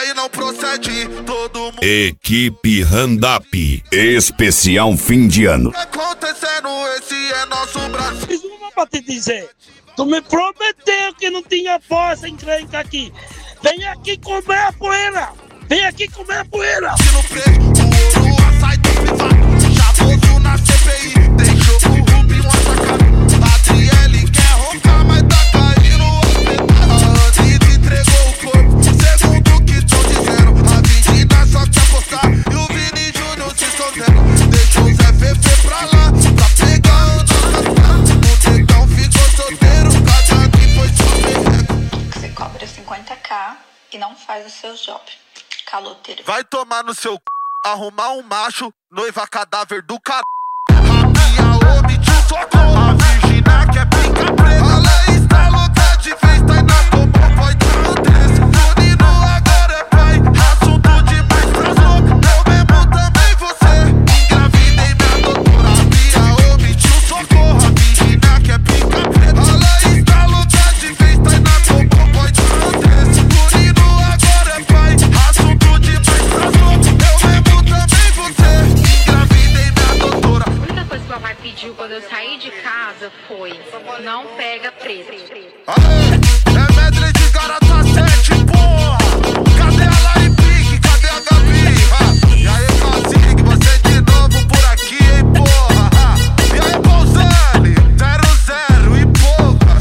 aí não procede. Todo mundo. Equipe Randap, especial fim de ano. Acontecendo, esse é nosso Brasil. Fiz uma pra te dizer. Tu me prometeu que não tinha força encrenca aqui. Vem aqui comer a poeira. Vem aqui comer a poeira. No preto, o ouro, açaí do privado. Chavoso na CPI, deixou o Rubinho atacado. Adriele quer roncar, mas tá caindo o hospital. A Anitta entregou o corpo, segundo o que tão dizendo. A Virgínia só quer postar e o Vini Júnior se escondendo. Deixou o Zé Fefe pra lá, pra pegar o nosso. O negão ficou solteiro, cada que foi só. Você cobra 50k e não faz o seu job. Caloteiro. Vai tomar no seu c... arrumar um macho, noiva cadáver do c... Rabia, omitiu socorro. A Virgínia quer pica preta. Ela está louca de vez, tá na tomou, pode acontecer. O Nino agora é pai, assunto demais pras loucas. Eu mesmo também você. Engravidei minha doutora. Rabia, omitiu socorro. A Virgínia quer pica preta. Ela está louca de vez, tá na tomou, pode acontecer. O Nino agora é pai, assunto demais pras loucas. Eu mesmo também você. Engravidei minha doutora. A única coisa que o papai pediu quando eu saí de casa foi: não pega preto. Aê, é medley de garota 7, porra. Cadê a Lari Pique? Cadê a Gabi? E aí, Cacique, você de novo por aqui, hein, porra. E aí, Bolzani, 00 e poucas.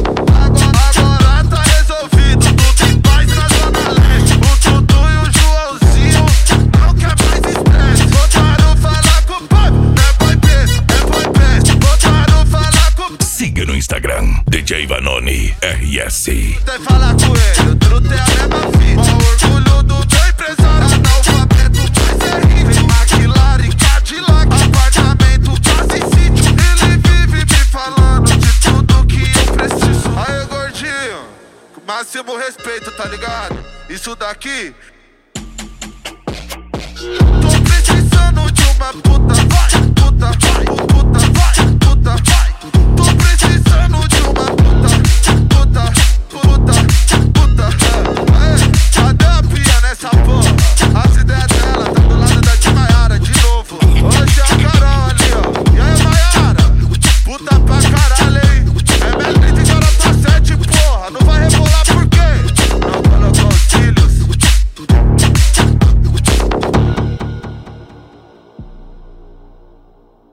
Agora tá resolvido, tudo em paz na Zona Leste. O Dudu e o Joãozinho não quer mais estresse. Voltaram falar com o pai, é boy best, é boy best. Voltaram falar com o... Siga no Instagram, DJ Vanoni RS. Até falar com ele, o truto é a mesma fita. O orgulho do teu empresário, analfabeto, mas é rico. McLaren, Cadillac, apartamento, casa e sítio. Ele vive me falando de tudo que eu preciso. Aí, gordinho, máximo respeito, tá ligado? Isso daqui. Tô precisando de uma puta, vai, puta, vai.